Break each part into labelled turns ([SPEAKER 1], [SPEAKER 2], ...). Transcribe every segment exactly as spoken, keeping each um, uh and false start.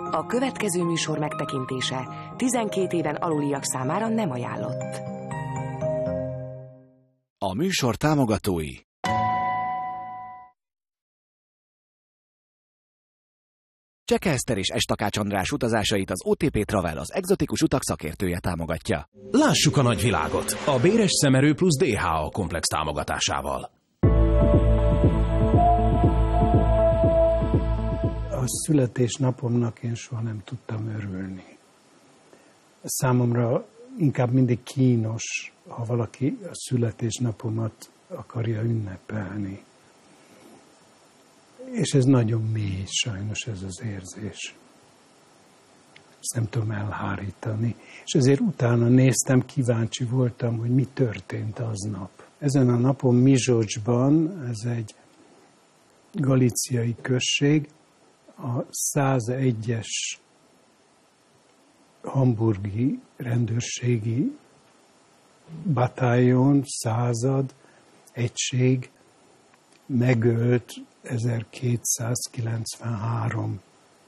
[SPEAKER 1] A következő műsor megtekintése tizenkét éven aluliak számára nem ajánlott.
[SPEAKER 2] A műsor támogatói: Cseke Eszter és S. Takács András utazásait az o té pé Travel, az egzotikus utak szakértője támogatja.
[SPEAKER 3] Lássuk a nagyvilágot a Béres Szemerő plusz dé há á komplex támogatásával.
[SPEAKER 4] A születésnapomnak én soha nem tudtam örülni. Számomra inkább mindig kínos, ha valaki a születésnapomat akarja ünnepelni. És ez nagyon mély, sajnos ez az érzés. Ezt nem tudom elhárítani. És ezért utána néztem, kíváncsi voltam, hogy mi történt aznap. Ezen a napon Miskolcban, ez egy galíciai község, a százegyes hamburgi rendőrségi batályon, század, egység megölt ezerkétszázkilencvenhárom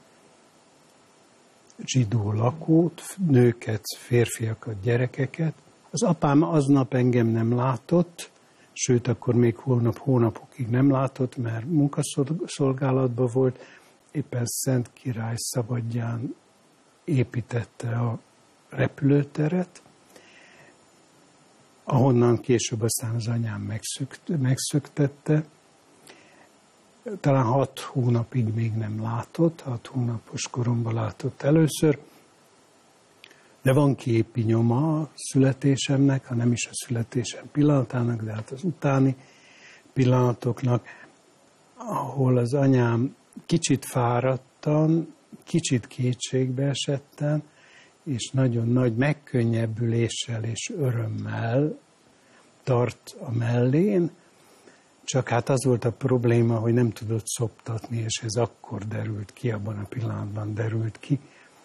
[SPEAKER 4] zsidó lakót, nőket, férfiakat, gyerekeket. Az apám aznap engem nem látott, sőt, akkor még hónap, hónapokig nem látott, mert munkaszolgálatban volt. Éppen Szent Király szabadján építette a repülőteret, ahonnan később aztán az anyám megszökt, megszöktette. Talán hat hónapig még nem látott, hat hónapos koromban látott először, de van képi nyoma a születésemnek, ha nem is a születésem pillanatának, de hát az utáni pillanatoknak, ahol az anyám kicsit fáradtan, kicsit kétségbe esettem, és nagyon nagy megkönnyebbüléssel és örömmel tart a mellén, csak hát az volt a probléma, hogy nem tudott szoptatni, és ez akkor derült ki, abban a pillanatban derült ki.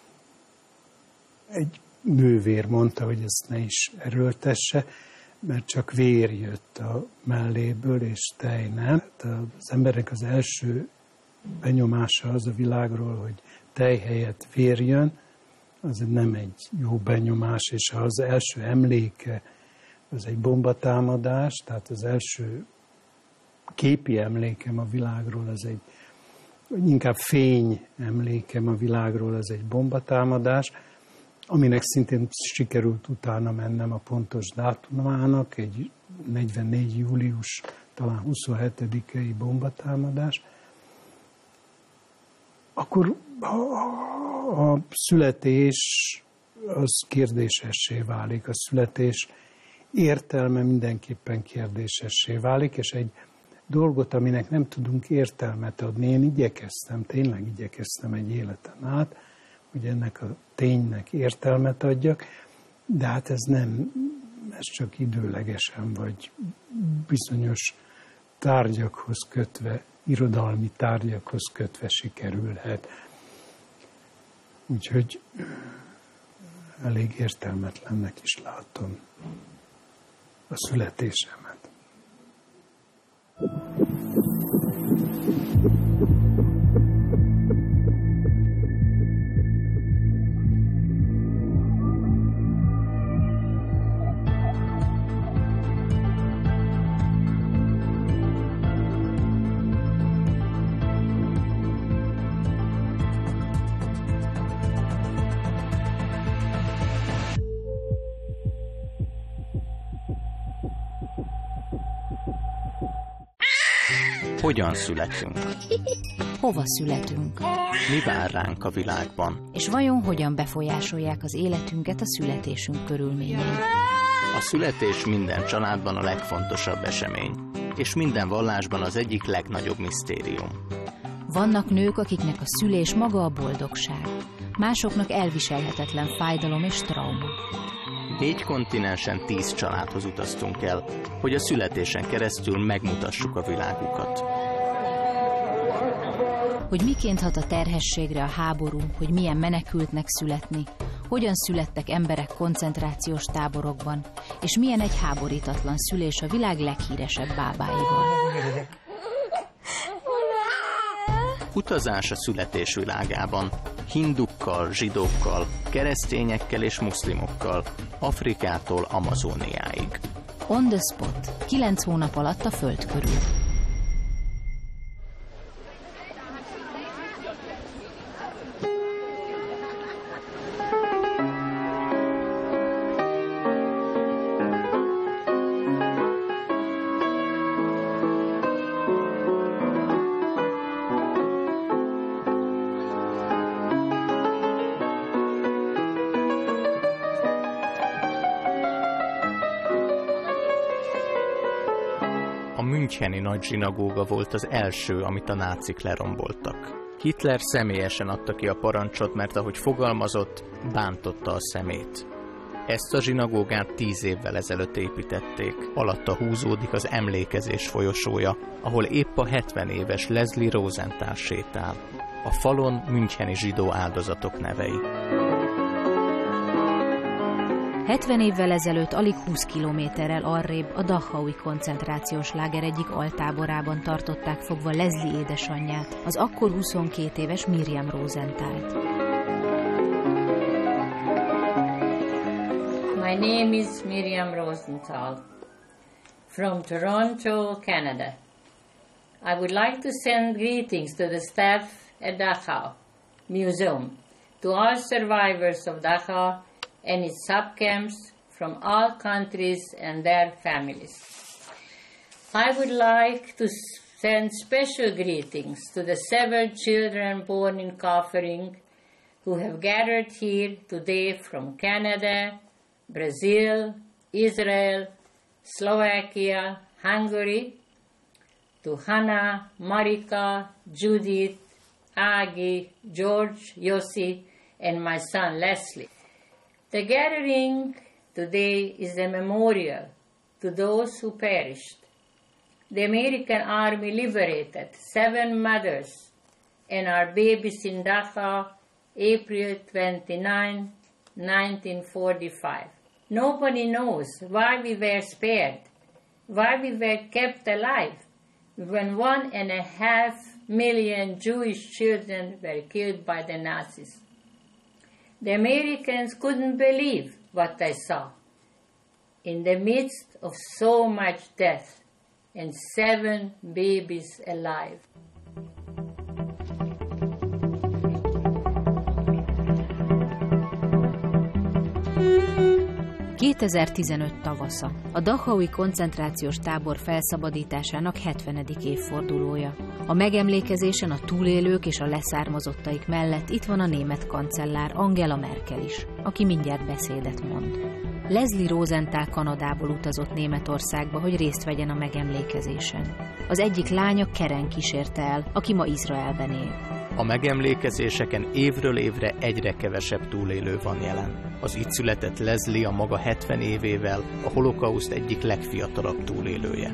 [SPEAKER 4] Egy nővér mondta, hogy ezt ne is erőltesse, mert csak vér jött a melléből, és tej nem. Az embernek az első benyomása az a világról, hogy tej helyett vér jön, az nem egy jó benyomás, és ha az első emléke az egy bombatámadás, tehát az első képi emlékem a világról, az egy, inkább fény emlékem a világról, az egy bombatámadás, aminek szintén sikerült utána mennem a pontos dátumának, egy negyvennégy július, talán huszonhetedikei bombatámadás. Akkor a, a születés az kérdésessé válik, a születés értelme mindenképpen kérdésessé válik, és egy dolgot, aminek nem tudunk értelmet adni, én igyekeztem, tényleg igyekeztem egy életen át, hogy ennek a ténynek értelmet adjak, de hát ez nem, ez csak időlegesen, vagy bizonyos tárgyakhoz kötve, irodalmi tárgyakhoz kötve sikerülhet. Úgyhogy elég értelmetlennek is látom a születésemet.
[SPEAKER 5] Hogyan születünk?
[SPEAKER 6] Hova születünk?
[SPEAKER 5] Mi vár ránk a világban?
[SPEAKER 6] És vajon hogyan befolyásolják az életünket a születésünk körülményei?
[SPEAKER 5] A születés minden családban a legfontosabb esemény, és minden vallásban az egyik legnagyobb misztérium.
[SPEAKER 6] Vannak nők, akiknek a szülés maga a boldogság, másoknak elviselhetetlen fájdalom és trauma.
[SPEAKER 5] Négy kontinensen tíz családhoz utaztunk el, hogy a születésen keresztül megmutassuk a világukat.
[SPEAKER 6] Hogy miként hat a terhességre a háború, hogy milyen menekültnek születni, hogyan születtek emberek koncentrációs táborokban, és milyen egy háborítatlan szülés a világ leghíresebb bábáival.
[SPEAKER 5] Utazás a születés világában, hindukkal, zsidókkal, keresztényekkel és muszlimokkal, Afrikától Amazóniáig.
[SPEAKER 6] On the spot, kilenc hónap alatt a Föld körül.
[SPEAKER 5] A müncheni nagy zsinagóga volt az első, amit a nácik leromboltak. Hitler személyesen adta ki a parancsot, mert ahogy fogalmazott, bántotta a szemét. Ezt a zsinagógát tíz évvel ezelőtt építették. Alatta húzódik az emlékezés folyosója, ahol épp a hetven éves Leslie Rosenthal sétál. A falon müncheni zsidó áldozatok nevei.
[SPEAKER 6] hetven évvel ezelőtt alig húsz kilométerrel arrébb a Dachaui koncentrációs láger egyik altáborában tartották fogva Leslie édesanyját, az akkor huszonkét éves Miriam Rosenthalt.
[SPEAKER 7] My name is Miriam Rosenthal, from Toronto, Canada. I would like to send greetings to the staff at Dachau Museum, to all survivors of Dachau and its subcamps from all countries and their families. I would like to send special greetings to the several children born in Kaufering who have gathered here today from Canada, Brazil, Israel, Slovakia, Hungary, to Hannah, Marika, Judith, Agi, George, Yossi, and my son Leslie. The gathering today is a memorial to those who perished. The American Army liberated seven mothers and our babies in Dachau, April twenty-ninth, nineteen forty-five. Nobody knows why we were spared, why we were kept alive, when one and a half million Jewish children were killed by the Nazis. The Americans couldn't believe what they saw. In the midst of so much death and seven babies alive.
[SPEAKER 6] kétezer-tizenöt tavasza. A Dachaui koncentrációs tábor felszabadításának hetvenedik évfordulója. A megemlékezésen a túlélők és a leszármazottaik mellett itt van a német kancellár Angela Merkel is, aki mindjárt beszédet mond. Leslie Rosenthal Kanadából utazott Németországba, hogy részt vegyen a megemlékezésen. Az egyik lánya Keren kísérte el, aki ma Izraelben él.
[SPEAKER 5] A megemlékezéseken évről évre egyre kevesebb túlélő van jelen. Az itt született Leslie a maga hetven évével a holokauszt egyik legfiatalabb túlélője.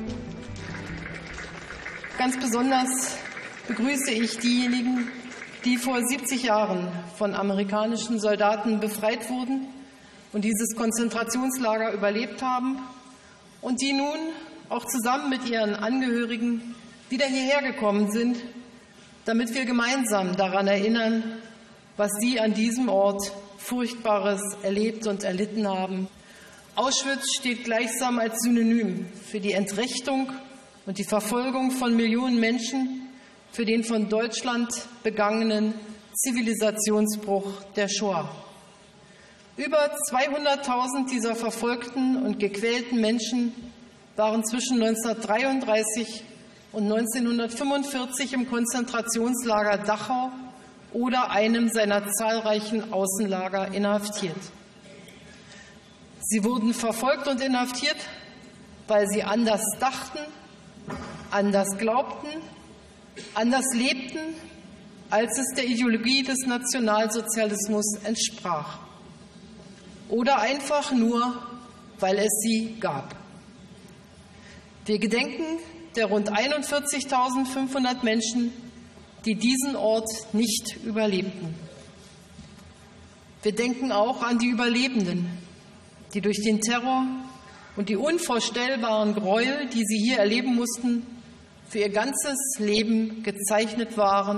[SPEAKER 8] Ganz besonders begrüße ich diejenigen, die vor siebzig Jahren von amerikanischen Soldaten befreit wurden und dieses Konzentrationslager überlebt haben und die nun auch zusammen mit ihren Angehörigen wieder hierher gekommen sind, damit wir gemeinsam daran erinnern, was sie an diesem Ort Furchtbares erlebt und erlitten haben. Auschwitz steht gleichsam als Synonym für die Entrechtung und die Verfolgung von Millionen Menschen, für den von Deutschland begangenen Zivilisationsbruch der Shoah. Über zweihunderttausend dieser verfolgten und gequälten Menschen waren zwischen neunzehnhundertdreiunddreißig und neunzehnhundertfünfundvierzig im Konzentrationslager Dachau oder einem seiner zahlreichen Außenlager inhaftiert. Sie wurden verfolgt und inhaftiert, weil sie anders dachten, anders glaubten, anders lebten, als es der Ideologie des Nationalsozialismus entsprach. Oder einfach nur, weil es sie gab. Wir gedenken der rund einundvierzigtausendfünfhundert Menschen, die diesen Ort nicht überlebten. Wir denken auch an die Überlebenden, die durch den Terror und die unvorstellbaren Gräuel, die sie hier erleben mussten, für ihr ganzes Leben gezeichnet waren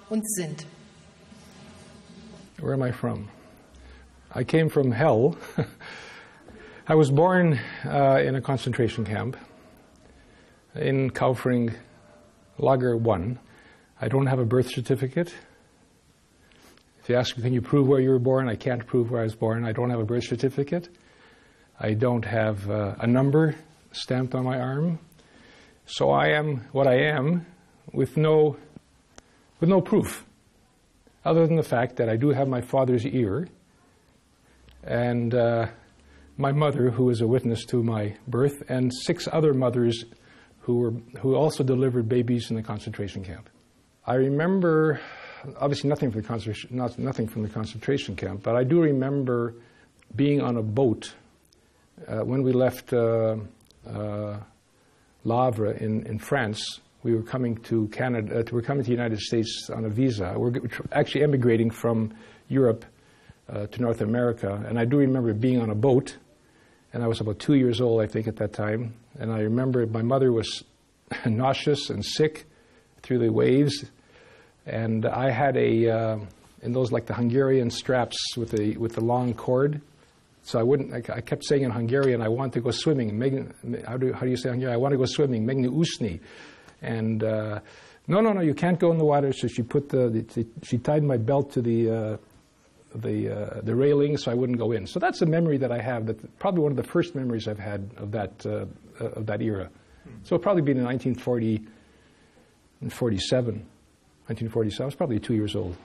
[SPEAKER 8] und sind.
[SPEAKER 9] Where am I from? I came from hell. I was born uh, in a concentration camp in Kaufering Lager one. I don't have a birth certificate. If you ask me, can you prove where you were born? I can't prove where I was born. I don't have a birth certificate. I don't have uh, a number stamped on my arm. So I am what I am with no, with no proof, other than the fact that I do have my father's ear and uh, my mother, who is a witness to my birth, and six other mothers who were who also delivered babies in the concentration camp. I remember, obviously nothing from the concentration, not, nothing from the concentration camp, but I do remember being on a boat uh, when we left uh, uh, Le Havre in, in France. We were coming to Canada. Uh, we were coming to the United States on a visa. We're actually emigrating from Europe uh, to North America, and I do remember being on a boat. And I was about two years old, I think, at that time. And I remember my mother was nauseous and sick through the waves. And I had a, uh, in those like the Hungarian straps with the with the long cord. So I wouldn't, I, I kept saying in Hungarian, I want to go swimming. How do, how do you say Hungarian? I want to go swimming. Megni usni. And uh, no, no, no, you can't go in the water. So she put the, the she tied my belt to the, uh, the uh, the railing so I wouldn't go in. So that's a memory that I have. That probably one of the first memories I've had of that uh, of that era. So it'll probably been in nineteen forty, forty-seven, nineteen forty-seven. I was probably two years old.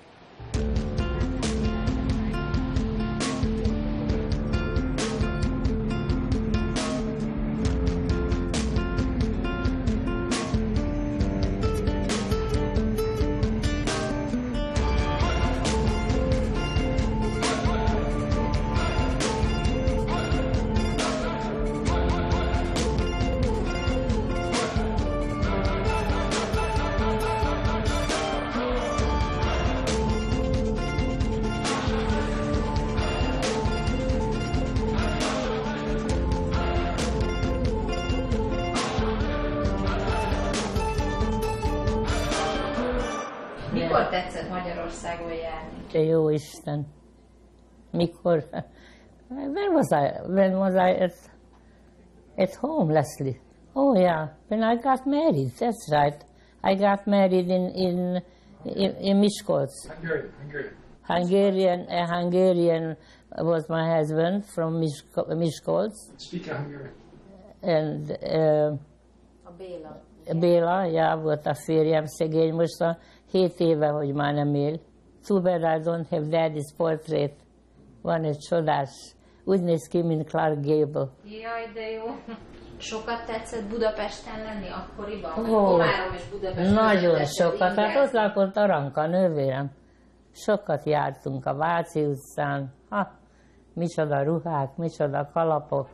[SPEAKER 10] Mikor tetszett Magyarországon járni?
[SPEAKER 11] Te jó Isten! Mikor? When was I? When was I at, at home, Leslie? Oh yeah, when I got married. That's right. I got married in in in, in Miskolc.
[SPEAKER 9] Hungarian. Hungarian.
[SPEAKER 11] Hungarian. A Hungarian was my husband from Miskolc.
[SPEAKER 9] Speak Hungarian.
[SPEAKER 11] And uh,
[SPEAKER 10] A Béla.
[SPEAKER 11] Béla, ja, volt a férjem, szegény, most a hét éve, hogy már nem él. Too bad I don't have daddy's portrait. Van egy csodás, úgy néz ki, mint Clark Gable.
[SPEAKER 10] Jaj, de jó. Sokat tetszett Budapesten lenni akkoriban?
[SPEAKER 11] Ó,
[SPEAKER 10] Komárom és Budapest.
[SPEAKER 11] nagyon sokat. Hát ott lakott Aranka, nővérem. Sokat jártunk a Váci utcán. Ha, micsoda ruhák, micsoda kalapok.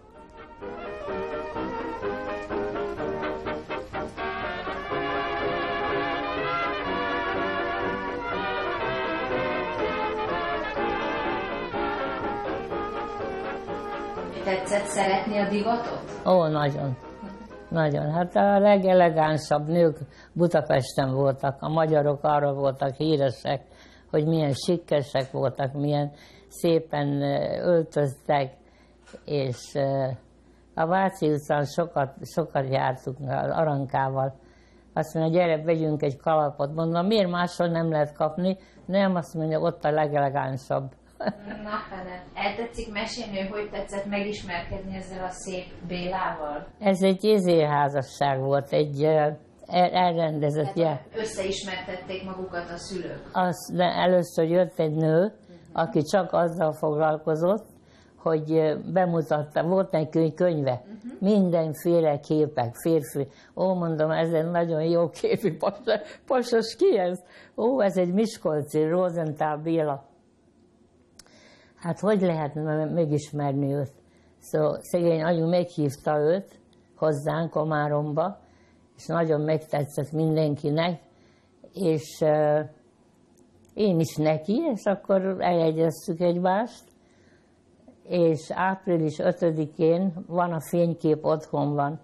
[SPEAKER 10] Tetszett szeretni a divatot?
[SPEAKER 11] Ó, nagyon. Nagyon. Hát a legelegánsabb nők Budapesten voltak. A magyarok arra voltak híresek, hogy milyen sikkesek voltak, milyen szépen öltöztek, és a Váci utcán sokat, sokat jártunk az Arankával. Azt mondja, gyere, vegyünk egy kalapot. Mondom, miért máshol nem lehet kapni? Nem, azt mondja, ott a legelegánsabb.
[SPEAKER 10] Na, Fene, el tetszik mesélni, hogy tetszett megismerkedni ezzel a szép Bélával?
[SPEAKER 11] Ez egy izéházasság volt, egy el, elrendezett.
[SPEAKER 10] Tehát összeismertették magukat a szülők?
[SPEAKER 11] Az, de először jött egy nő, aki csak azzal foglalkozott, hogy bemutatta, volt neki könyve, uh-huh. mindenféle képek, férfi. Ó, mondom, ez egy nagyon jó képű pasas, ki ez? Ó, ez egy miskolci, Rosenthal Béla. Hát hogy lehet megismerni őt? Szóval szegény anyu meghívta őt hozzánk Komáromba, és nagyon megtetszett mindenkinek, és uh, én is neki, és akkor eljegyeztük egymást, és április ötödikén, van a fénykép otthon van,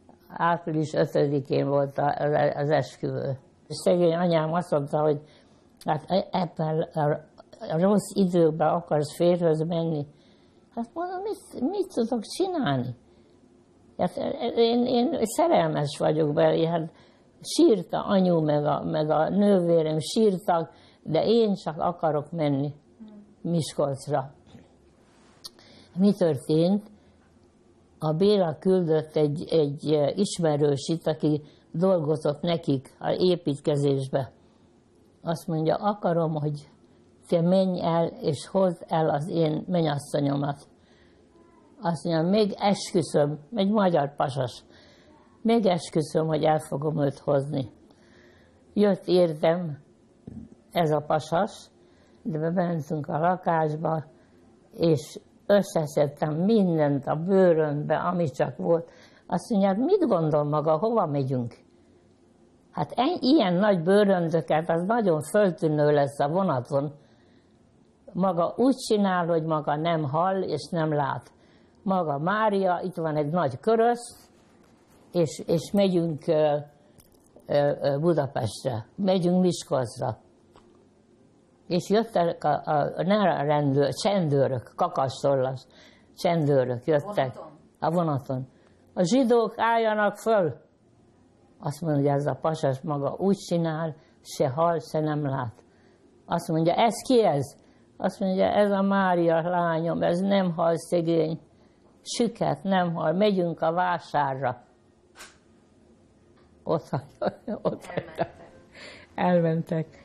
[SPEAKER 11] április ötödikén volt az esküvő. És szegény anyám azt mondta, hogy Hát ebben a rossz időben akarsz férjhez menni. Hát mondom, mit, mit tudok csinálni? Hát én, én szerelmes vagyok belé, hát sírta anyu, meg a, meg a nővérem sírtak, de én csak akarok menni Miskolcra. Mi történt? A Béla küldött egy, egy ismerősit, aki dolgozott nekik az építkezésbe. Azt mondja, akarom, hogy te menj el, és hozd el az én mennyasszonyomat. Azt mondja, még esküszöm, egy magyar pasas, még esküszöm, hogy el fogom őt hozni. Jött értem ez a pasas, de bementünk a lakásba, és összeszedtem mindent a bőrömbe, ami csak volt. Azt mondja, mit gondol maga, hova megyünk? Hát ilyen nagy bőröndöket, az nagyon föltűnő lesz a vonaton. Maga úgy csinál, hogy maga nem hall és nem lát. Maga Mária, itt van egy nagy körös, és, és megyünk uh, uh, Budapestre, megyünk Miskolcra. És jöttek a, a, a rendőr, csendőrök, kakasszollas csendőrök jöttek vonaton. a vonaton. A zsidók álljanak föl. Azt mondja, ez a pasas maga úgy csinál, se hall, se nem lát. Azt mondja, ez ki ez? Azt mondja, ez a Mária lányom, ez nem hall szegény. Süket, nem hall, megyünk a vásárra. Ott, ott elmentek. elmentek.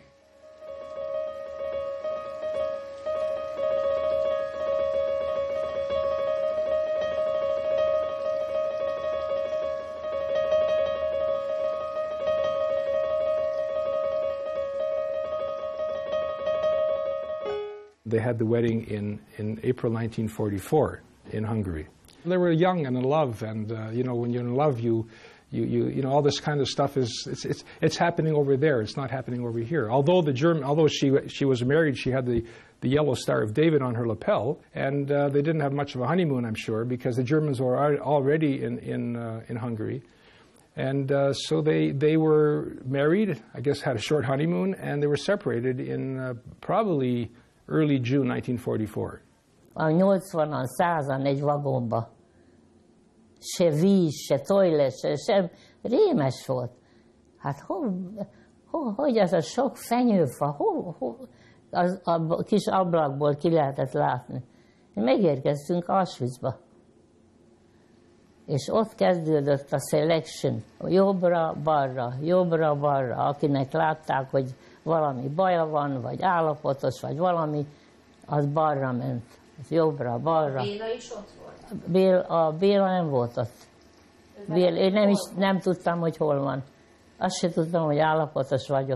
[SPEAKER 9] They had the wedding in, in April nineteen forty-four in Hungary. They were young and in love, and uh, you know, when you're in love, you, you, you, you know, all this kind of stuff is it's, it's, it's happening over there. It's not happening over here. Although the German, although she she was married, she had the the yellow Star of David on her lapel, and uh, they didn't have much of a honeymoon, I'm sure, because the Germans were already in in uh, in Hungary. And uh, so they, they were married, I guess had a short honeymoon, and they were separated in uh, probably early June nineteen forty-four.
[SPEAKER 11] A nyolcvanan, százan egy vagomba. Se víz, se toilet, se, se rémes volt. Hát ho, ho, hogy az a sok fenyőfa, ho, ho, az, a kis ablakból ki lehetett látni. Megérkeztünk Auschwitzba. És ott kezdődött a selection, jobbra-balra, jobbra-balra, akinek látták, hogy valami baja van, vagy állapotos, vagy valami, az balra ment. Az jobbra-balra.
[SPEAKER 10] A Béla is ott volt?
[SPEAKER 11] Bél, a Béla nem volt ott. Bél, én nem, is, nem tudtam, hogy hol van. Azt se tudtam, hogy állapotos vagyok.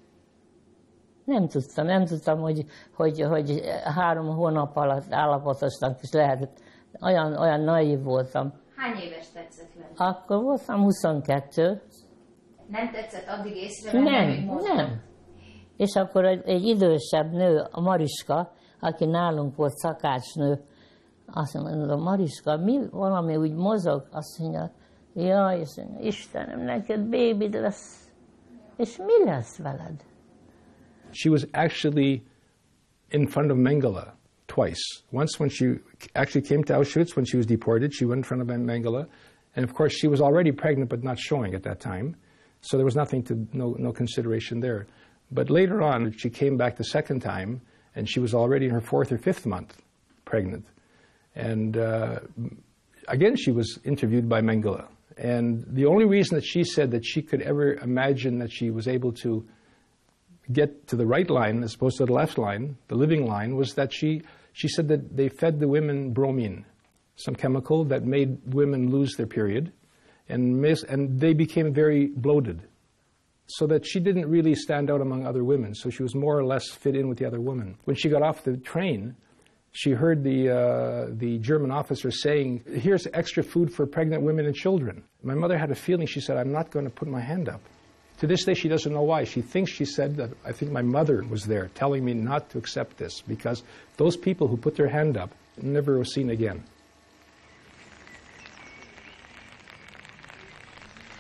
[SPEAKER 11] Nem tudtam, nem tudtam, hogy, hogy, hogy három hónap alatt állapotosnak is lehetett. Olyan, olyan naív voltam.
[SPEAKER 10] Hány éves tetszett lenni?
[SPEAKER 11] Akkor voltam huszonkettő.
[SPEAKER 10] Nem tetszett addig észrevenni,
[SPEAKER 11] Nem,
[SPEAKER 10] amíg mozgott?
[SPEAKER 11] nem. És akkor egy, egy idősebb nő, a Mariska, aki nálunk volt szakácsnő, azt mondja, Mariska, mi valami úgy mozog? Azt mondja, jaj, és mondja, Istenem, neked bébid lesz. És mi lesz veled?
[SPEAKER 9] She was actually in front of Mengele twice. Once when she actually came to Auschwitz, when she was deported, she went in front of Mengele. And of course, she was already pregnant but not showing at that time. So there was nothing to, no, no consideration there. But later on, she came back the second time, and she was already in her fourth or fifth month pregnant. And uh, again, she was interviewed by Mengele. And the only reason that she said that she could ever imagine that she was able to get to the right line as opposed to the left line, the living line, was that she, she said that they fed the women bromine, some chemical that made women lose their period, and, miss, and they became very bloated, so that she didn't really stand out among other women, so she was more or less fit in with the other women. When she got off the train, she heard the, uh, the German officer saying, here's extra food for pregnant women and children. My mother had a feeling, she said, I'm not going to put my hand up. To this day, she doesn't know why. She thinks she said that, I think my mother was there telling me not to accept this, because those people who put their hand up never were seen again.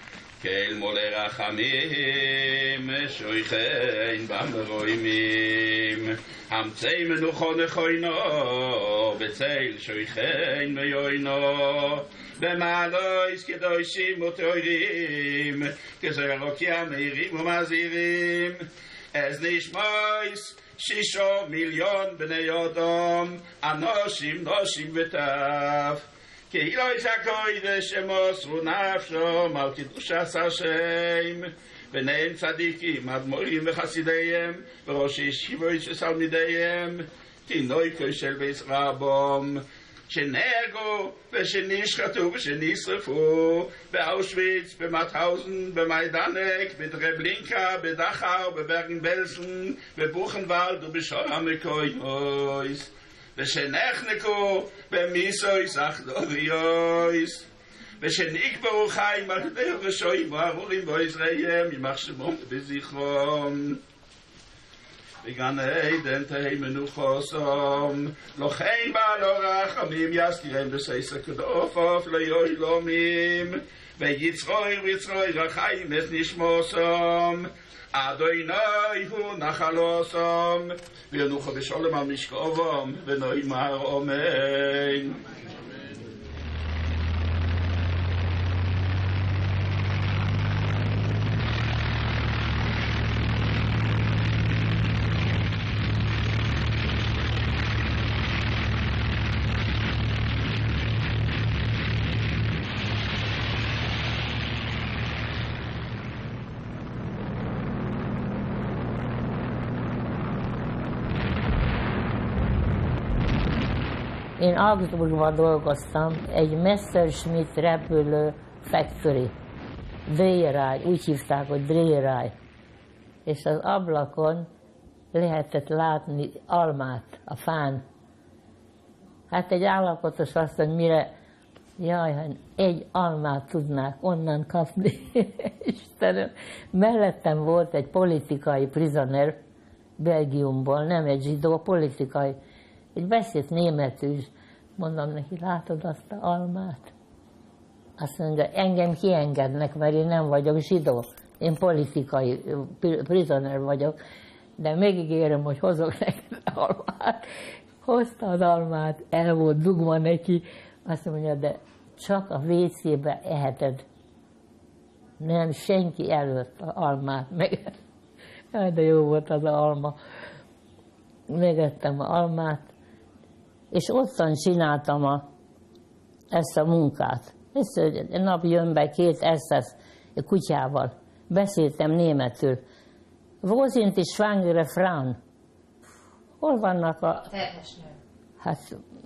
[SPEAKER 12] כאל מולי רחמים, שויכן במרוימים. המצי מנוחו נכוינו, בצל שויכן מיוינו. במעלויס קדושים וטהורים, כזרוקיה מהירים ומזהירים. אז נשמויס שישו מיליון בני אדם, אנושים, נושים וטף. קהילויס הקודש שמוסרו נפשם על קדושת השם. ביניהם צדיקים, אדמו"רים וחסידיהם, וראש ישיבות ותלמידיהם, תינוקות של בית רבם, שנהרגו ושנשחטו ושנשרפו באושוויץ, במאוטהאוזן, במיידנק, בטרבלינקה, בדכאו, בברגן-בלזן, בבוכנוולד ובשאר המקומות, ושנחנקו במיסויס אחדוריות, ושנקברו חיים על ידי הרשעים והארורים בעזריהם, יימח שמם וזכרם. בגן עדן תהי מנוחוסם, לכן בעל הרחמים יסתירם בסייסא כדופף ליהלומים, ויצרוי ויצרוי רחיים את נשמוסם, אדוני הוא נחלוסם, וינוחו בשלום על משכבם, ונאמר אמן.
[SPEAKER 11] Én Augsburgban dolgoztam, egy Messerschmitt repülő factory, Drehráj, úgy hívták, hogy Drehráj. És az ablakon lehetett látni almát a fán. Hát egy állapotos azt mondja, mire, jaj, egy almát tudnák onnan kapni. Istenem, mellettem volt egy politikai prisoner Belgiumból, nem egy zsidó, politikai. Egy beszélt németül, mondom neki, látod azt a almát? Azt mondja, engem kiengednek, mert én nem vagyok zsidó. Én politikai prisoner vagyok, de megígérem, hogy hozok neked almát. Hozta az almát, el volt dugva neki, azt mondja, de csak a vécébe eheted. Nem senki előtt az almát meg. Jaj, de jó volt az alma. Megettem az almát, és ottan csináltam a, ezt a munkát. Egy nap jön be két es es kutyával. Beszéltem németül. Wo sind die schwangere Frauen? Hol vannak a...
[SPEAKER 10] Terhes nő.
[SPEAKER 11] Hát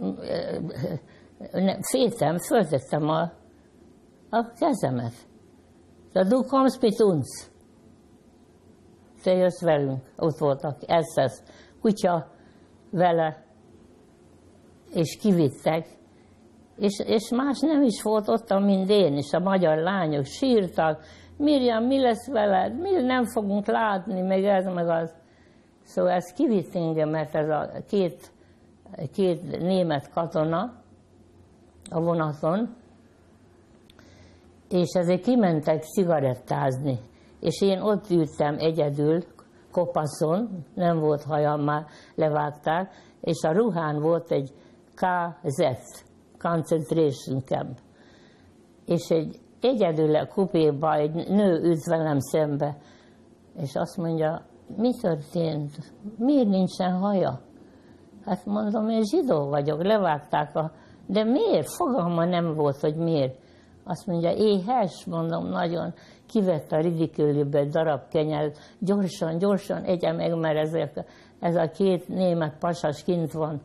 [SPEAKER 11] féltem, föltettem a, a kezemet. De du kommst mit uns. Te jössz velünk. Ott voltak es es kutya vele, és kivittek, és, és más nem is volt ott, mint én, és a magyar lányok sírtak, Miriam, mi lesz veled? Mi nem fogunk látni, meg ez, meg az. Szóval ez kivitt engem, mert ez a két, két német katona a vonaton, és ezért kimentek cigarettázni, és én ott ültem egyedül, kopaszon, nem volt hajam, már levágták, és a ruhán volt egy ká zet, Concentration Camp. És egy egyedül a kupéba egy nő ült velem szembe, és azt mondja, mi történt? Miért nincsen haja? Hát mondom, én zsidó vagyok, levágták a... De miért? Fogalma nem volt, hogy miért. Azt mondja, éhes, mondom, nagyon. Kivette a ridikülőbe egy darab kenyeret, gyorsan, gyorsan egye meg, mert ezek, ez a két német pasas kint van.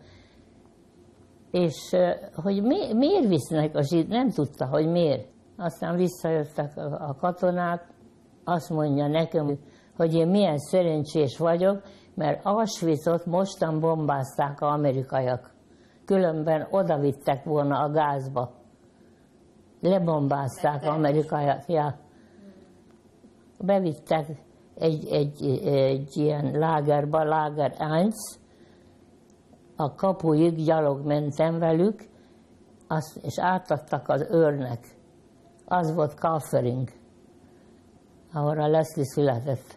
[SPEAKER 11] És hogy mi, miért visznek a zsid, nem tudta, hogy miért. Aztán visszajöttek a, a katonák, azt mondja nekem, hogy én milyen szerencsés vagyok, mert Auschwitzot mostan bombázták az amerikaiak. Különben odavittek volna a gázba. Lebombázták az amerikaiak. Ja. Bevittek egy, egy, egy ilyen lágerba, láger egy, a kapuig gyalog mentem velük, azt, és átadtak az őrnek. Az volt Kaufering. ahol a Leslie született.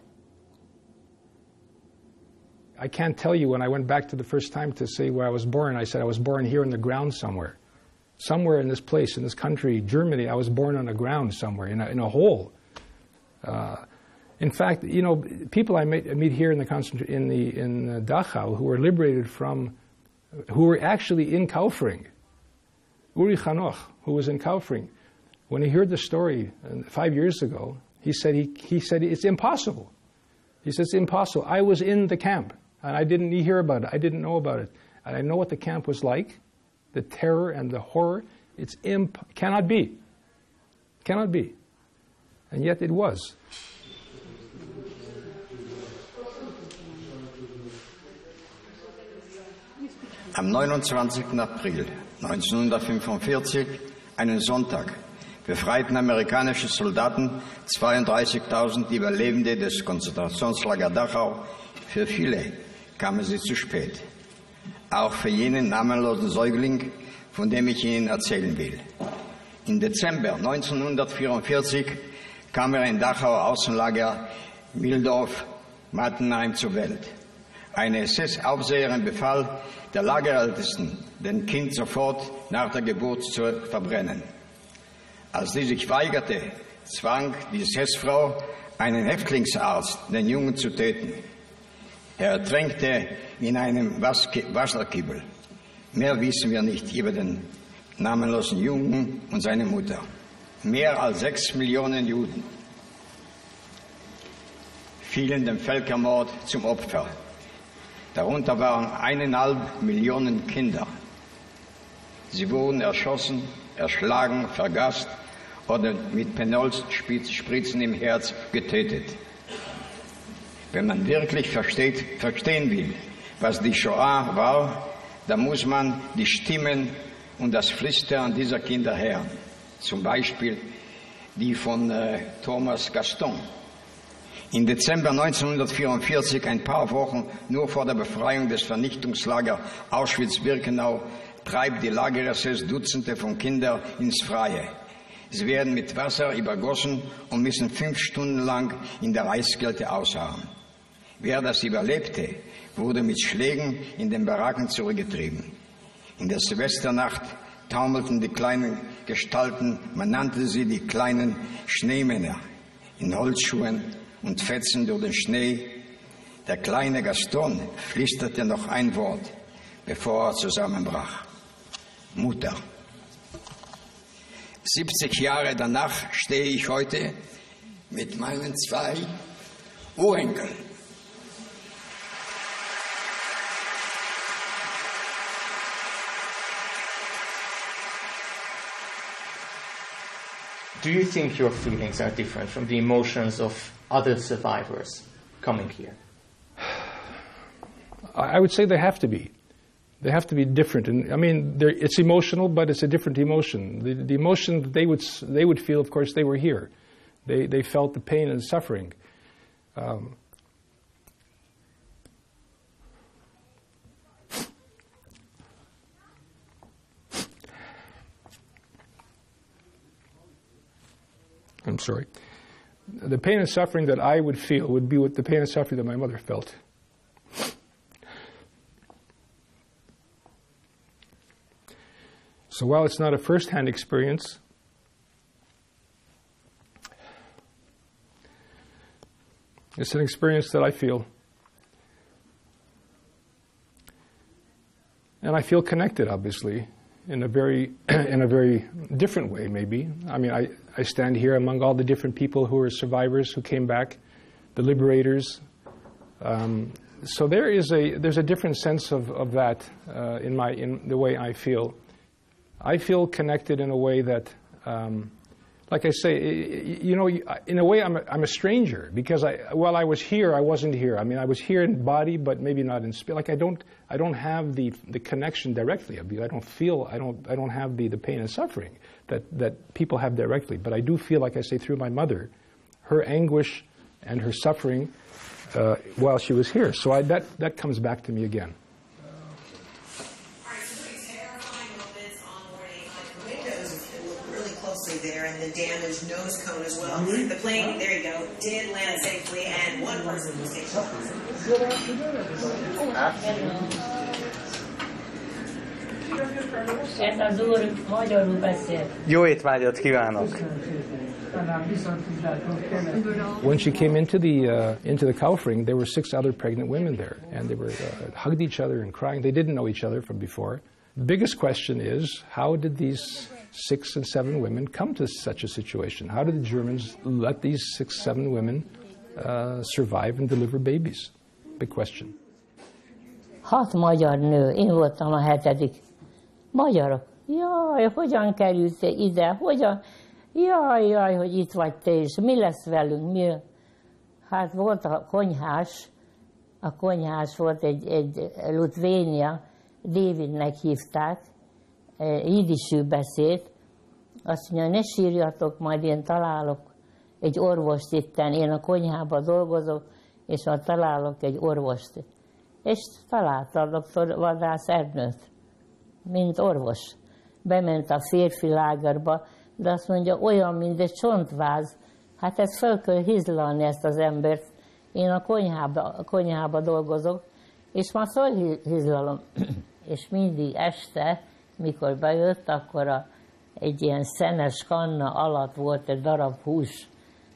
[SPEAKER 9] I can't tell you when I went back to the first time to say where I was born. I said I was born here in the ground somewhere. Somewhere in this place, in this country, Germany, I was born on the ground somewhere, in a, in a hole. Uh, in fact, you know, people I meet, meet here in the concentra- in the in uh, Dachau who were liberated from, who were actually in Kaufering. Uri Chanoch, who was in Kaufering, when he heard the story uh, five years ago, he said he he said it's impossible. He says it's impossible. I was in the camp and I didn't hear about it. I didn't know about it, and I know what the camp was like. The terror and the horror, it's imp- cannot be. Cannot be. And yet it was.
[SPEAKER 13] Am neunundzwanzigsten April neunzehnhundertfünfundvierzig, einen Sonntag, befreiten amerikanische Soldaten zweiunddreißigtausend Überlebende des Konzentrationslagers Dachau. Für viele kamen sie zu spät. Auch für jenen namenlosen Säugling, von dem ich Ihnen erzählen will. Im Dezember neunzehnhundertvierundvierzig kam er in Dachauer Außenlager Mildorf-Mattenheim zur Welt. Eine S S-Aufseherin befahl der Lagerältesten, den Kind sofort nach der Geburt zu verbrennen. Als die sich weigerte, zwang die S S-Frau einen Häftlingsarzt, den Jungen zu töten. Er ertränkte in einem Wasserkibbel. Mehr wissen wir nicht über den namenlosen Jungen und seine Mutter. Mehr als sechs Millionen Juden fielen dem Völkermord zum Opfer. Darunter waren eineinhalb Millionen Kinder. Sie wurden erschossen, erschlagen, vergast oder mit Phenolspritzen im Herz getötet. Wenn man wirklich versteht, verstehen will, was die Shoah war, dann muss man die Stimmen und das Flüstern dieser Kinder hören. Zum Beispiel die von äh, Thomas Gaston. Im Dezember neunzehnhundertvierundvierzig, ein paar Wochen nur vor der Befreiung des Vernichtungslagers Auschwitz-Birkenau, treibt die Lager-S S Dutzende von Kindern ins Freie. Sie werden mit Wasser übergossen und müssen fünf Stunden lang in der Eiskälte ausharren. Wer das überlebte, wurde mit Schlägen in den Baracken zurückgetrieben. In der Silvesternacht taumelten die kleinen Gestalten, man nannte sie die kleinen Schneemänner, in Holzschuhen und Fetzen durch den Schnee. Der kleine Gaston flüsterte noch ein Wort, bevor er zusammenbrach. Mutter. siebzig Jahre danach stehe ich heute mit meinen zwei Urenkeln.
[SPEAKER 5] Do you think your feelings are different from the emotions of other survivors coming here?
[SPEAKER 9] I would say they have to be. They have to be different. And I mean, it's emotional, but it's a different emotion. The, the emotion that they would they would feel, of course, they were here. They they felt the pain and suffering. Um, I'm sorry. The pain and suffering that I would feel would be what the pain and suffering that my mother felt. So while it's not a first-hand experience, it's an experience that I feel. And I feel connected, obviously, in a very in a very different way, maybe. I mean, I, I stand here among all the different people who are survivors who came back, the liberators. Um, so there is a there's a different sense of, of that uh, in my in the way I feel. I feel connected in a way that, um, like I say, you know, in a way I'm a, I'm a stranger because I, while I was here, I wasn't here. I mean, I was here in body, but maybe not in spirit. Like I don't, I don't have the the connection directly. I don't feel, I don't, I don't have the, the pain and suffering that, that people have directly. But I do feel, like I say, through my mother, her anguish and her suffering uh, while she was here. So I, that that comes back to me again.
[SPEAKER 14] there, and the damaged nose cone as well. Mm-hmm. The plane, there you go, did land safely, and one person was taken.
[SPEAKER 11] Ez az úr magyarul beszél.
[SPEAKER 5] Jó étvágyat kívánok!
[SPEAKER 9] When she came into the uh, into the Kaufring, there were six other pregnant women there, and they were uh, hugged each other and crying. They didn't know each other from before. The biggest question is, how did these six and seven women come to such a situation? How did the Germans let these six, seven women uh, survive and deliver babies? Big question.
[SPEAKER 11] Hat magyar nő, én voltam a hetedik. Magyarok. Jaj, hogyan kerültél ide? Hogyan? Jaj, jaj, hogy itt vagy te is. Mi lesz velünk? Mi? Hát volt a konyhás, a konyhás volt egy, egy Lutvénia, Davidnek hívták, jiddisű beszéd. Azt mondja, ne sírjatok, majd én találok egy orvost itten. Én a konyhában dolgozok, és majd találok egy orvost. És találta a doktor Vadász Ernőt, mint orvos. Bement a férfi lágerba, de azt mondja, olyan, mint egy csontváz. Hát ezt fel kell hizlalni, ezt az embert. Én a konyhába, a konyhába dolgozok, és már fölhizlalom. És mindig este, mikor bejött, akkor a, egy ilyen szenes kanna alatt volt egy darab hús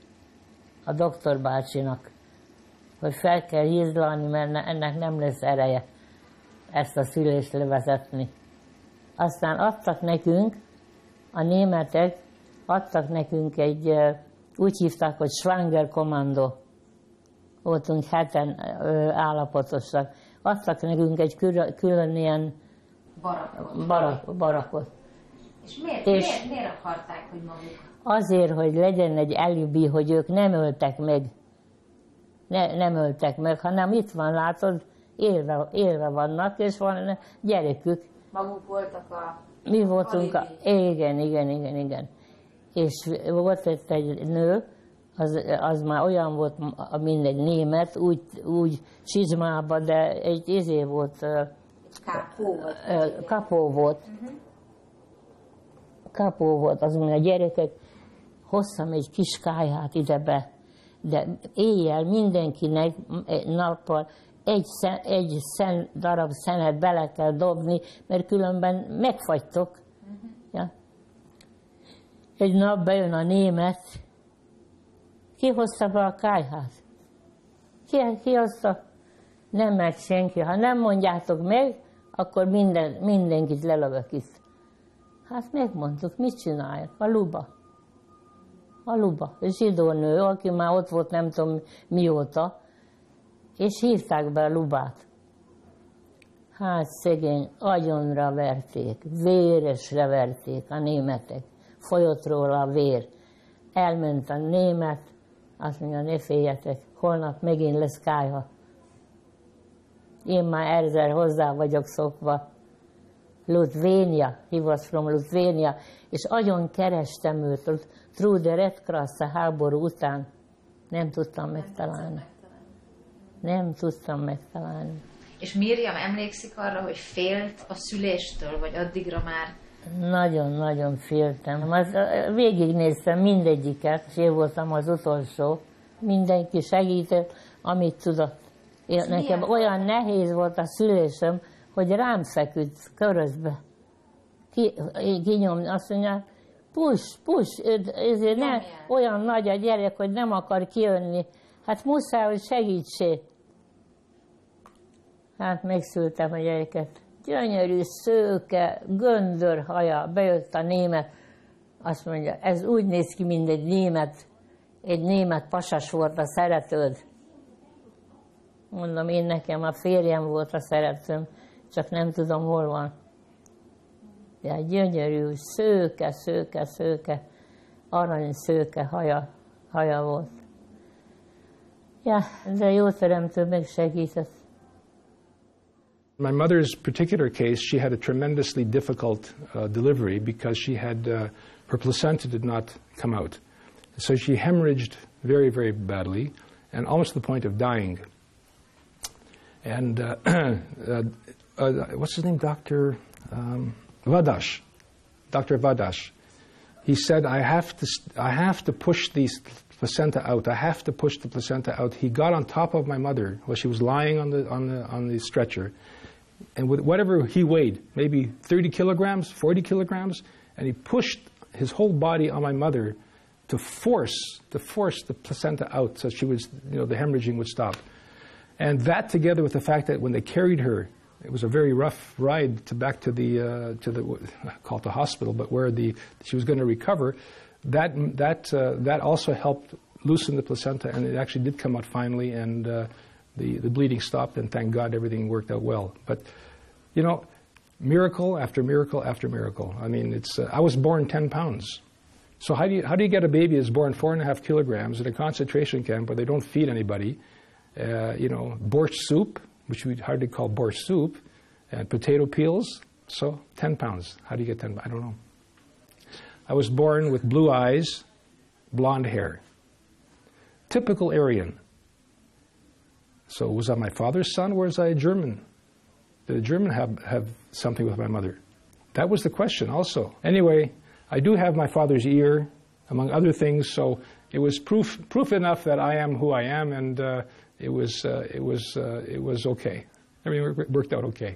[SPEAKER 11] a doktor bácsinak, hogy fel kell hizlalni, mert ennek nem lesz ereje ezt a szülést levezetni. Aztán adtak nekünk, a németek adtak nekünk egy, úgy hívták, hogy Schwanger Kommando. Voltunk heten állapotosak. Adtak nekünk egy külön, külön ilyen
[SPEAKER 10] barakot.
[SPEAKER 11] Barak, barakot.
[SPEAKER 10] És miért,
[SPEAKER 11] és
[SPEAKER 10] miért, miért akarták, hogy maguk?
[SPEAKER 11] Azért, hogy legyen egy alibi, hogy ők nem öltek meg. Ne, nem öltek meg, hanem itt van, látod, élve, élve vannak, és van gyerekük.
[SPEAKER 10] Maguk voltak a...
[SPEAKER 11] Mi voltunk a... Igen, igen, igen, igen. És volt itt egy nő, az, az már olyan volt, mint egy német, úgy, úgy csizmába, de egy izé volt...
[SPEAKER 10] Kapó volt.
[SPEAKER 11] Kapó volt. Uh-huh. Kapó volt, az mondja, a gyerekek, hoztam egy kis kályhát ide be, de éjjel mindenkinek nappal egy, szen, egy szen, darab szenet bele kell dobni, mert különben megfagytok. Uh-huh. Ja. Egy nap bejön a német, ki hozta be a kályhát? Ki, ki hozta? Nem meg senki. Ha nem mondjátok meg, akkor minden, mindenkit lelövök itt. Hát megmondtuk, mit csinálják? A luba. A luba. A zsidó nő, aki már ott volt nem tudom mióta, és hívták be a lubát. Hát szegény, agyonra verték, véresre verték a németek. Folyott róla a vér. Elment a német, azt mondja, ne féljetek, holnap megint lesz kályha. Én már ezzel hozzá vagyok szokva. Lithuania, he was from Lithuania, és agyon kerestem őt, through the Red Cross a háború után. Nem tudtam megtalálni. Nem tudtam megtalálni.
[SPEAKER 10] És Miriam emlékszik arra, hogy félt a szüléstől, vagy addigra már?
[SPEAKER 11] Nagyon-nagyon féltem. Az, végignéztem mindegyiket, és én voltam az utolsó. Mindenki segített, amit tudott. Én, nekem olyan volt? Nehéz volt a szülésem, hogy rám feküdt körözbe. Ki, kinyomni, azt mondja, push, push, ezért nem, olyan nagy a gyerek, hogy nem akar kijönni. Hát muszáj, hogy segítsé. Hát megszültem a gyereket. Gyönyörű, szőke, göndör haja, bejött a német. Azt mondja, ez úgy néz ki, mint egy német, egy német pasas volt a szeretőd. Mondom, én nekem a férjem volt a szeretőm, csak nem tudom, hol van. De gyönyörű, szőke, szőke, szőke, arany szőke haja, haja volt. Ja, de jó teremtő megsegített.
[SPEAKER 9] My mother's particular case, she had a tremendously difficult uh, delivery because she had, uh, her placenta did not come out. So she hemorrhaged very, very badly and almost to the point of dying. And uh, uh, uh, what's his name, Doctor Um, Vadash, Doctor Vadash he said, I have to, I have to push the placenta out. I have to push the placenta out. He got on top of my mother while she was lying on the, on the, on the stretcher. And with whatever he weighed, maybe thirty kilograms, forty kilograms, and he pushed his whole body on my mother to force, to force the placenta out so she was, you know, the hemorrhaging would stop. And that together with the fact that when they carried her, it was a very rough ride to back to the, uh, to the, I call it the hospital, but where the, she was going to recover, that, that, uh, that also helped loosen the placenta, and it actually did come out finally, and uh, the, the bleeding stopped, and thank God everything worked out well. But, you know, miracle after miracle after miracle. I mean, it's, uh, I was born ten pounds. So how do you, how do you get a baby that's born four and a half kilograms in a concentration camp where they don't feed anybody, uh, you know, borscht soup, which we'd hardly call borscht soup, and potato peels, so ten pounds. How do you get ten? I don't know. I was born with blue eyes, blonde hair. Typical Aryan. So was I my father's son, or was I a German? Did a German have, have something with my mother? That was the question also. Anyway, I do have my father's ear, among other things, so it was proof, proof enough that I am who I am, and uh, it was, uh, it was, uh, it was okay. Everything worked out okay.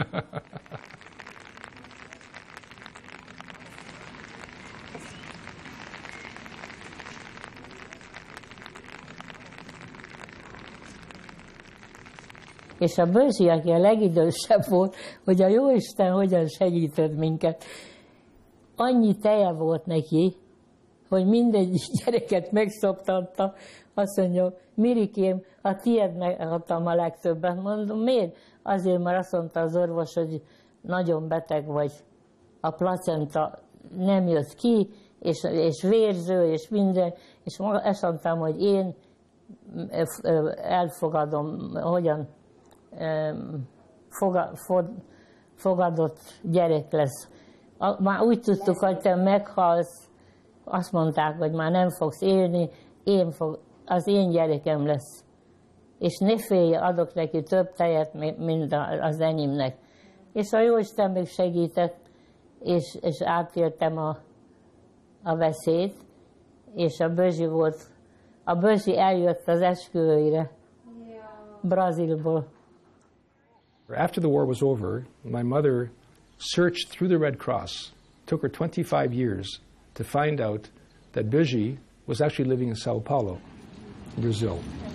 [SPEAKER 11] És a Bözsi, aki a legidősebb volt, hogy a Jóisten hogyan segített minket. Annyi teje volt neki, hogy mindegyik gyereket megszoptatta, azt mondja, Mirikém, a tiéd megadtam a legtöbbet. Mondom, miért? Azért, mert azt mondta az orvos, hogy nagyon beteg vagy. A placenta nem jött ki, és, és vérző, és minden. És ezt mondtam, hogy én elfogadom, hogyan fogadott gyerek lesz. Már úgy tudtuk, hogy te meghalsz, azt mondták, hogy már nem fogsz élni, én fog, az én gyerekem lesz. És ne félj, adok neki több tejet, mint az enyémnek. És a Jóisten még segített, és, és átéltem a, a veszélyt, és a Bözsi volt, a Bözsi eljött az esküvőire, Brazílból.
[SPEAKER 9] After the war was over, my mother searched through the Red Cross. It took her twenty-five years to find out that Bözsi was actually living in Sao Paulo, Brazil.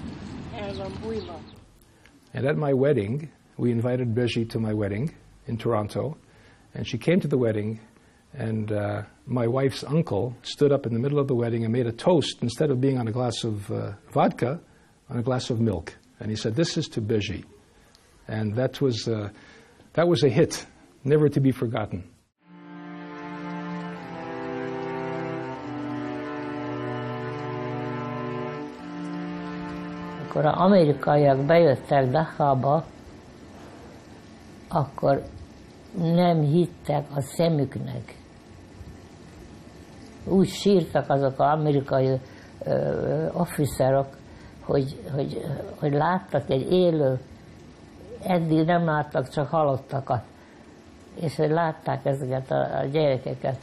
[SPEAKER 9] And at my wedding, we invited Bözsi to my wedding in Toronto, and she came to the wedding, and uh, my wife's uncle stood up in the middle of the wedding and made a toast, instead of being on a glass of uh, vodka, on a glass of milk. And he said, "This is to Bözsi." And that was, uh, that was a hit, never to be forgotten.
[SPEAKER 11] Amikor az amerikaiak bejöttek Dachauba, akkor nem hittek a szemüknek. Úgy sírtak azok az amerikai officerok, hogy, hogy, hogy láttak egy élő, eddig nem láttak, csak halottakat, és hogy látták ezeket a, a gyerekeket.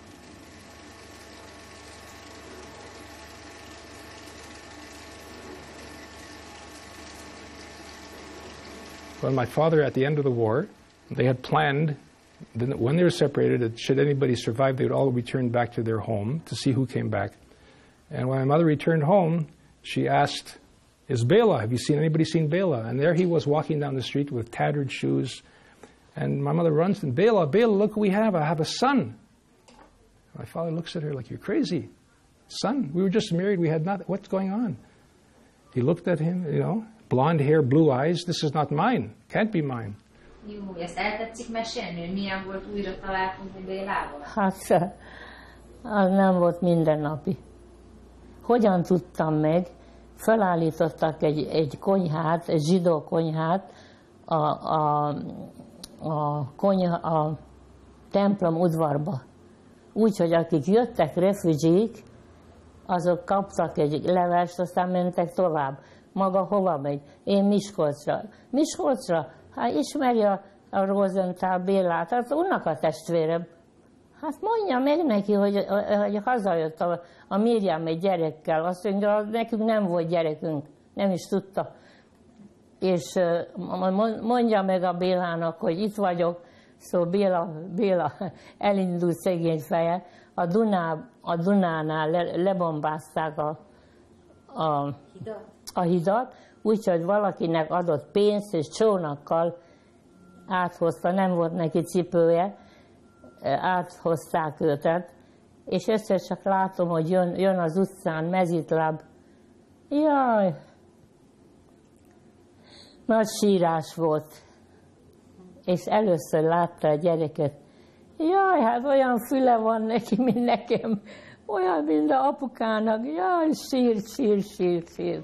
[SPEAKER 9] When my father, at the end of the war, they had planned that when they were separated, that should anybody survive, they would all return back to their home to see who came back. And when my mother returned home, she asked, "Is Bela? Have you seen anybody seen Bela?" And there he was walking down the street with tattered shoes. And my mother runs and, "Bela, Bela, look what we have. I have a son." My father looks at her like, "You're crazy. Son, we were just married. We had nothing. What's going on?" He looked at him, you know, blonde hair, blue eyes. "This is not mine. Can't be mine."
[SPEAKER 10] Jó, ezt el tetszik mesélni, hogy milyen volt újra találkozni Bélával?
[SPEAKER 11] Hát, az nem volt mindennapi. Hogyan tudtam meg? Felállítottak egy, egy konyhát, egy zsidó konyhát a, a, a, konyha, a templom udvarba. Úgy, hogy akik jöttek refugyék, azok kaptak egy levest, aztán mentek tovább. Maga hova megy? Én Miskolcra. Miskolcra? Hát ismeri a, a Rosenthal Bélát, hát unnak a testvérem. Hát mondja meg neki, hogy, hogy hazajött a, a Miriam egy gyerekkel. Azt mondja, nekünk nem volt gyerekünk, nem is tudta. És mondja meg a Bélának, hogy itt vagyok. Szóval Béla, Béla elindult szegény feje. A, Duná, a Dunánál le, lebombázták a, a, a hidat, úgyhogy valakinek adott pénzt, és csónakkal áthozta, nem volt neki cipője, áthozták őtet, és össze csak látom, hogy jön, jön az utcán mezitláb. Jaj, nagy sírás volt, és először látta a gyereket. Jaj, hát olyan füle van neki, mint nekem, olyan, mint a apukának. Jaj, sír, sír, sír, sír.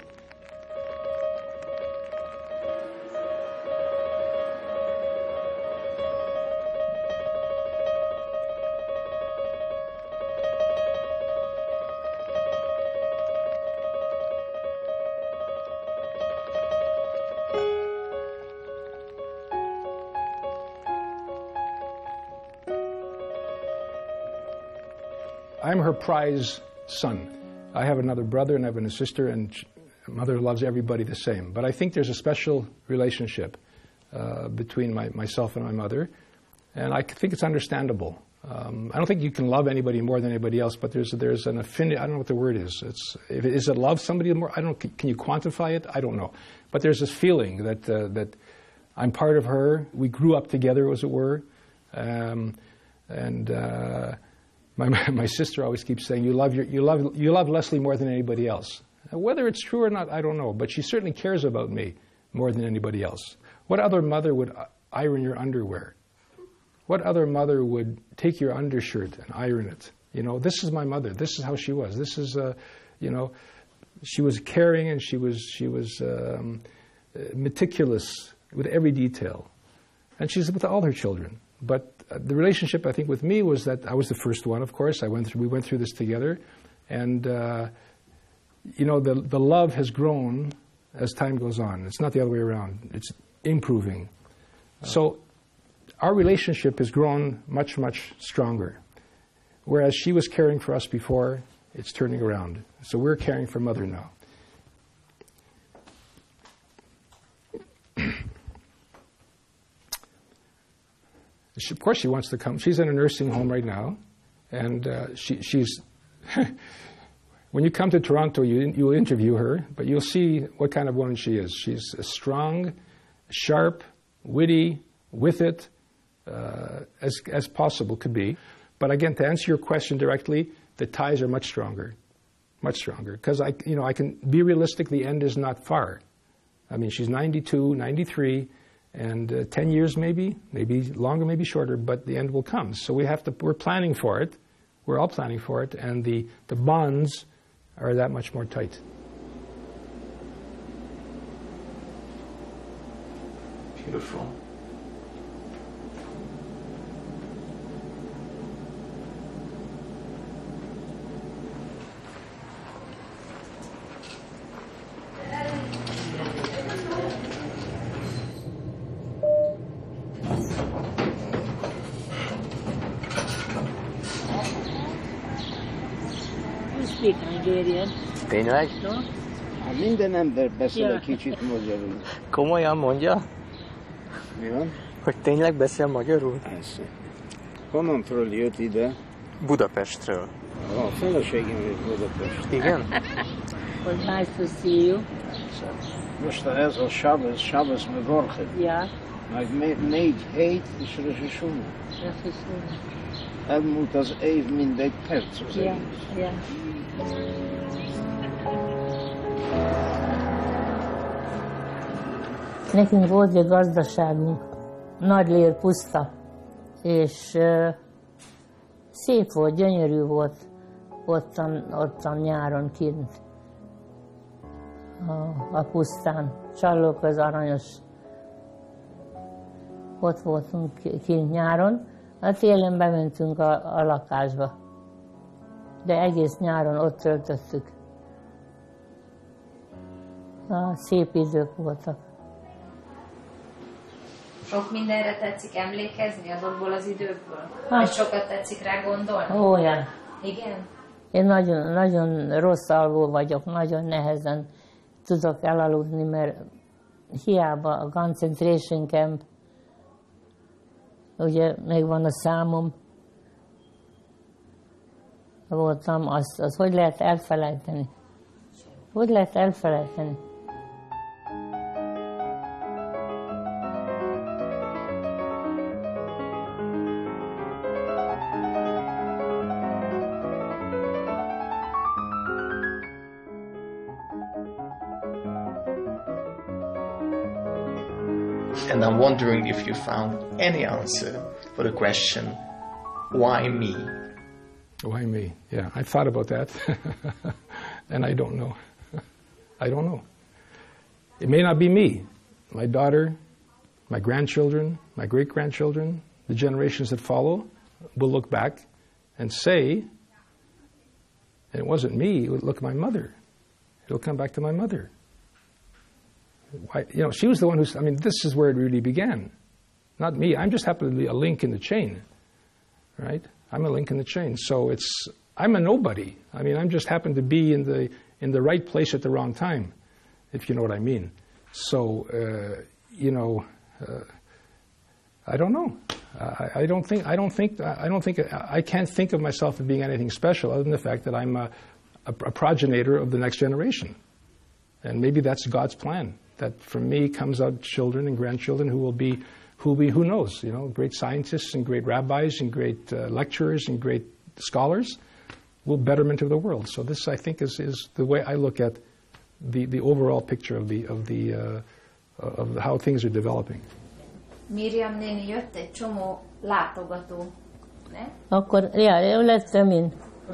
[SPEAKER 9] I'm her prize son. I have another brother and I have a sister, and mother loves everybody the same. But I think there's a special relationship uh, between my, myself and my mother, and I think it's understandable. Um, I don't think you can love anybody more than anybody else, but there's there's an affinity. I don't know what the word is. It's if it, is it love somebody more? I don't. Can you quantify it? I don't know. But there's this feeling that uh, that I'm part of her. We grew up together, as it were, um, and. Uh, My, my sister always keeps saying, you love, your, you, love, you love Leslie more than anybody else. Whether it's true or not, I don't know, but she certainly cares about me more than anybody else. What other mother would iron your underwear? What other mother would take your undershirt and iron it? You know, this is my mother. This is how she was. This is, uh, you know, she was caring and she was, she was um, meticulous with every detail. And she's with all her children. But the relationship, I think, with me was that I was the first one, of course. I went through, we went through this together. And, uh, you know, the, the love has grown as time goes on. It's not the other way around. It's improving. So our relationship has grown much, much stronger. Whereas she was caring for us before, it's turning around. So we're caring for Mother now. She, of course she wants to come. She's in a nursing home right now, and uh, she, she's... when you come to Toronto, you, you'll interview her, but you'll see what kind of woman she is. She's strong, sharp, witty, with it, uh, as, as possible could be. But again, to answer your question directly, the ties are much stronger, much stronger. Because I, you know, I can be realistic, the end is not far. I mean, she's ninety-two, ninety-three, and uh, ten years maybe, maybe longer, maybe shorter, but the end will come. So we have to, we're planning for it. We're all planning for it, and the, the bonds are that much more tight.
[SPEAKER 5] Beautiful.
[SPEAKER 11] Speak Hungarian.
[SPEAKER 5] Tényleg?
[SPEAKER 11] No?
[SPEAKER 15] Hát minden ember beszél egy kicsit magyarul.
[SPEAKER 5] Komolyan mondja?
[SPEAKER 15] Mi van?
[SPEAKER 5] Hogy tényleg beszél magyarul?
[SPEAKER 15] Persze. Honnan följött ide?
[SPEAKER 5] Budapestről.
[SPEAKER 15] A feleségem is Budapest.
[SPEAKER 5] Igen?
[SPEAKER 11] Was nice to see you.
[SPEAKER 15] Most ez a Shabbos, Shabbos Mevorchet.
[SPEAKER 11] Ja.
[SPEAKER 15] Meg négy hét és Rosh Hashanah.
[SPEAKER 11] Rosh Hashanah.
[SPEAKER 15] Elmúlt az év mindegy perc az
[SPEAKER 11] Ja,
[SPEAKER 15] egész.
[SPEAKER 11] ja. Nekünk volt egy gazdaságunk, Nagylér puszta, és uh, szép volt, gyönyörű volt ottan, ottan nyáron kint a, a pusztán. Csallók az aranyos, ott voltunk kint nyáron. A télen bementünk a, a lakásba, de egész nyáron ott töltöttük. A szép idők voltak.
[SPEAKER 10] Sok mindenre tetszik emlékezni azokból az időkből?
[SPEAKER 11] Hát.
[SPEAKER 10] Vagy sokat tetszik rá gondolni?
[SPEAKER 11] Olyan.
[SPEAKER 10] Igen?
[SPEAKER 11] Én nagyon, nagyon rossz alvó vagyok, nagyon nehezen tudok elaludni, mert hiába a concentration camp, ugye megvan a számom, voltam, az, az hogy lehet elfelejteni? Hogy lehet elfelejteni?
[SPEAKER 5] And I'm wondering if you found any answer for the question, why me?
[SPEAKER 9] Why me? Yeah, I thought about that, and I don't know. I don't know. It may not be me. My daughter, my grandchildren, my great-grandchildren, the generations that follow will look back and say, and it wasn't me, it would look at my mother. It'll come back to my mother. Why, you know, she was the one who's, I mean, this is where it really began. Not me. I'm just happen to be a link in the chain, right? I'm a link in the chain. So it's, I'm a nobody. I mean, I'm just happen to be in the, in the right place at the wrong time, if you know what I mean. So, uh, you know, uh, I don't know. I, I don't think, I don't think, I don't think, I can't think of myself as being anything special other than the fact that I'm a, a, a progenitor of the next generation. And maybe that's God's plan, that from me comes out children and grandchildren who will be, who will be, who knows, you know, great scientists and great rabbis and great uh, lecturers and great scholars, will betterment of the world. So this, I think, is, is the way I look at the, the overall picture of the, of the, uh, of how things are developing.
[SPEAKER 10] Miriam néni, jött egy csomó látogató, ne?
[SPEAKER 11] Akkor, ja, ő lettem én.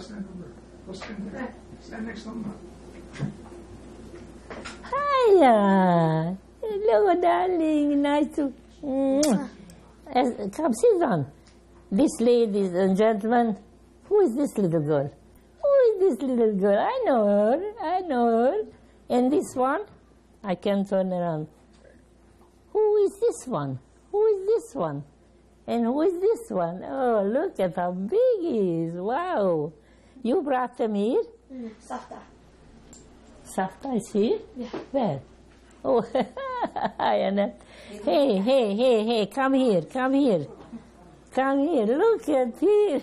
[SPEAKER 11] Hiya! Hello, darling. Nice to... Come, sit down. This ladies and gentlemen, who is this little girl? Who is this little girl? I know her. I know her. And this one? I can turn around. Who is this one? Who is this one? And who is this one? Oh, look at how big he is. Wow. You brought them here?
[SPEAKER 10] Mm, Safta.
[SPEAKER 11] Safta is here?
[SPEAKER 10] Yeah.
[SPEAKER 11] Where? Oh, hi, Annette. Hey, hey, hey, hey, come here, come here. Come here, look at here.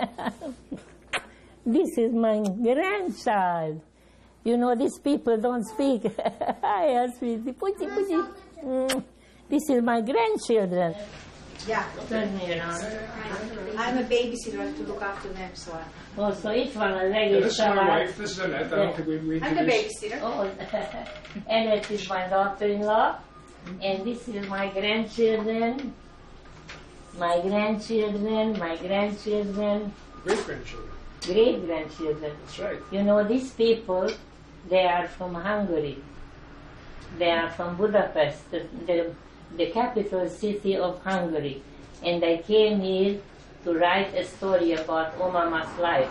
[SPEAKER 11] This is my grandchild. You know, these people don't speak. Hi, sweetie. Pussy, pussy. Mm. This is my grandchildren.
[SPEAKER 10] Yeah.
[SPEAKER 11] Turn me around.
[SPEAKER 10] I'm a babysitter, I have to look after them, so I...
[SPEAKER 11] Oh, so each one is regular.
[SPEAKER 9] This is my wife, this is Annette. I don't think we, we
[SPEAKER 10] I'm the babysitter.
[SPEAKER 11] Oh, Annette is my daughter-in-law, and this is my grandchildren, my grandchildren, my grandchildren.
[SPEAKER 9] Great-grandchildren.
[SPEAKER 11] Great-grandchildren.
[SPEAKER 9] That's right.
[SPEAKER 11] You know, these people, they are from Hungary. They are from Budapest, the, the, the capital city of Hungary. And they came here to write a story about Omama's life.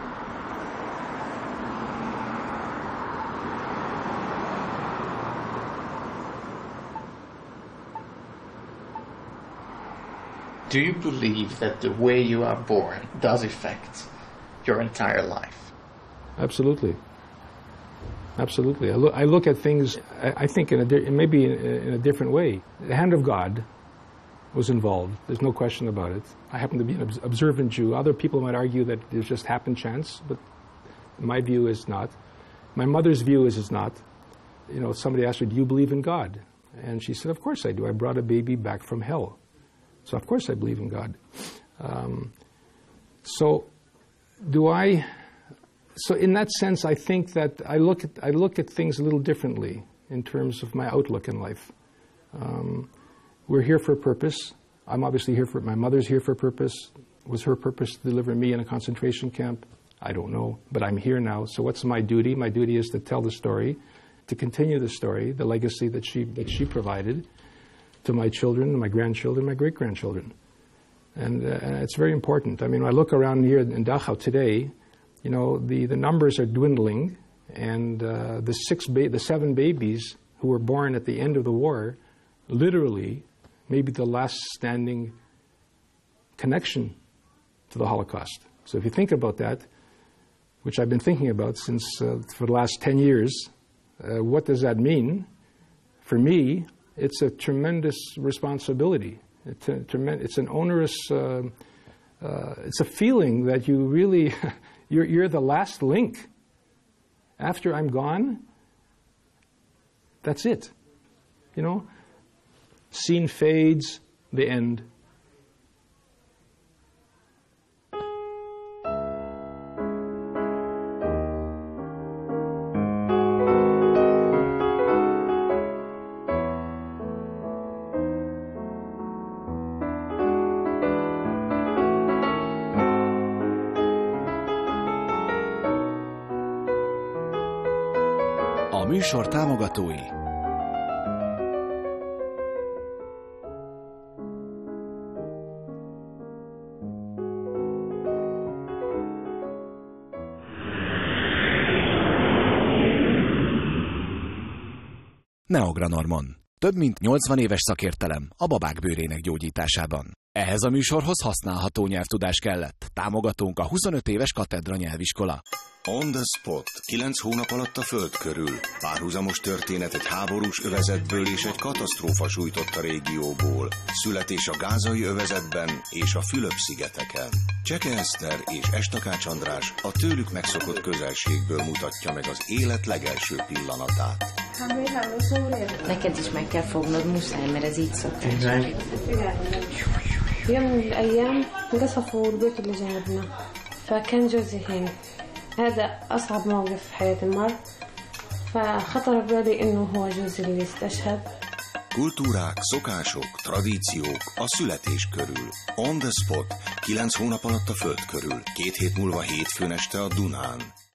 [SPEAKER 5] Do you believe that the way you are born does affect your entire life?
[SPEAKER 9] Absolutely. Absolutely. I look, I look at things, I, I think, in a di- maybe in, in a different way. The hand of God was involved. There's no question about it. I happen to be an obs- observant Jew. Other people might argue that there's just happen chance, but my view is not. My mother's view is it's not. You know, somebody asked her, do you believe in God? And she said, of course I do. I brought a baby back from hell. So of course I believe in God. Um, so do I... So in that sense, I think that I look at, I look at things a little differently in terms of my outlook in life. Um, we're here for a purpose. I'm obviously here for, my mother's here for a purpose. Was her purpose to deliver me in a concentration camp? I don't know, but I'm here now. So what's my duty? My duty is to tell the story, to continue the story, the legacy that she, that she provided to my children, my grandchildren, my great-grandchildren. And, uh, and it's very important. I mean, when I look around here in Dachau today, you know, the, the numbers are dwindling, and uh, the six, ba- the seven babies who were born at the end of the war, literally, maybe the last standing connection to the Holocaust. So if you think about that, which I've been thinking about since uh, for the last ten years, uh, what does that mean? For me, it's a tremendous responsibility. It's, a trem- it's an onerous, uh, uh, it's a feeling that you really, you're, you're the last link. After I'm gone, that's it. You know, scene fades, the end.
[SPEAKER 2] A műsor támogatói Neogranormon. Több mint nyolcvan éves szakértelem a babák bőrének gyógyításában. Ehhez a műsorhoz használható nyelvtudás kellett. Támogatónk a huszonöt éves Katedra nyelviskola.
[SPEAKER 16] On the Spot. Kilenc hónap alatt a Föld körül. Párhuzamos történet egy háborús övezetből és egy katasztrófa sújtotta régióból. Születés a Gázai övezetben és a Fülöp-szigeteken. Cseke Eszter és Estakács András a tőlük megszokott közelségből mutatja meg az élet legelső pillanatát.
[SPEAKER 17] Neked is meg kell fognod, muszáj, mert ez így szokták.
[SPEAKER 18] يوم من الأيام قصفوا البيت اللي جنبنا فكان جوزي هنا هذا أصعب موقف في حياة المرء فخطر ببالي إنه هو جوزي اللي استشهد.
[SPEAKER 16] Kultúrák, szokások, tradíciók a születés körül. On the Spot. Kilenc hónap alatt a Föld körül. Két hét múlva hétfőn este a Dunán.